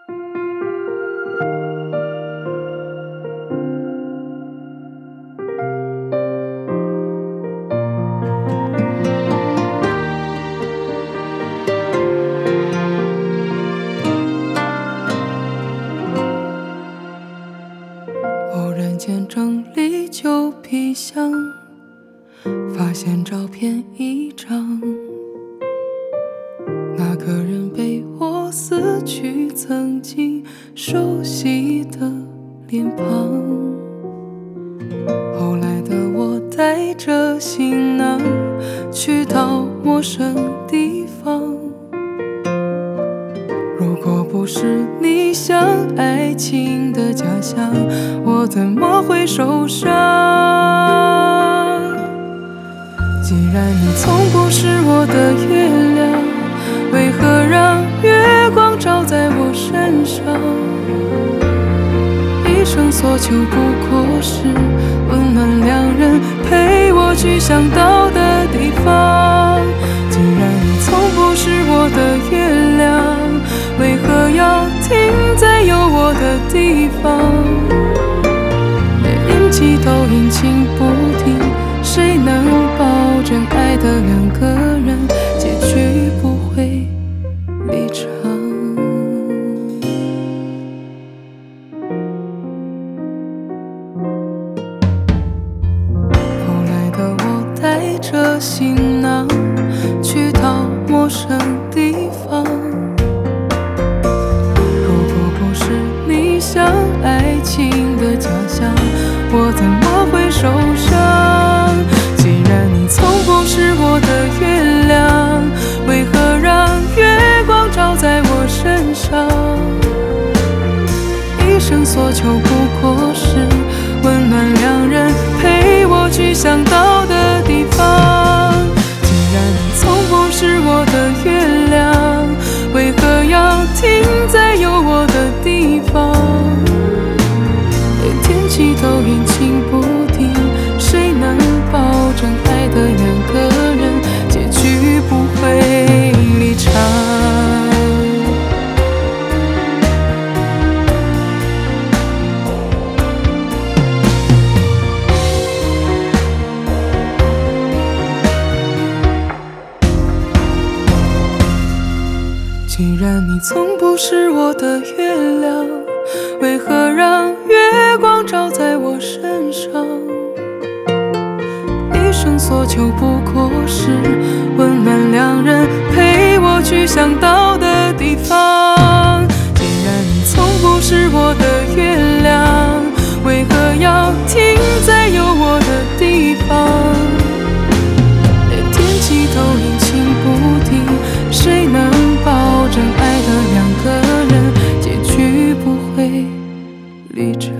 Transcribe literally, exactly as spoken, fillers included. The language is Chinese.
偶然间整理旧皮箱，发现照片一张，那个人被我撕去曾经熟悉的脸庞。后来的我带着行囊，去到陌生地方。如果不是你像爱情的假象，我怎么会受伤？既然你从不是我的月亮，为何让月光照在我身上？一生所求不过是温暖两人，陪我去想到的地方。既然你从不是我的月亮，为何要停在有我的地方？连引起都引擎不停，谁能保证爱的两个人结局不会离场？后来的我带着行囊，去到陌生地方。像爱情的假象，我怎么会受伤？既然你从不是我的月亮，为何让月光照在我身上？一生所求不过是温暖两人，陪我去想到的地方。既然你从不是我的月亮，为何要停在有我的地方？连天气都阴晴不定，谁能保证爱的两个人结局不会离场？既然你从不是我的月亮，为何让月光照在我身上？一生所求不过是温暖两人，陪我去想到的地方。既然你从不是我的月亮，为何要停在有我的地方？连天气都阴晴不定，谁能保证爱的两个人结局不会离场？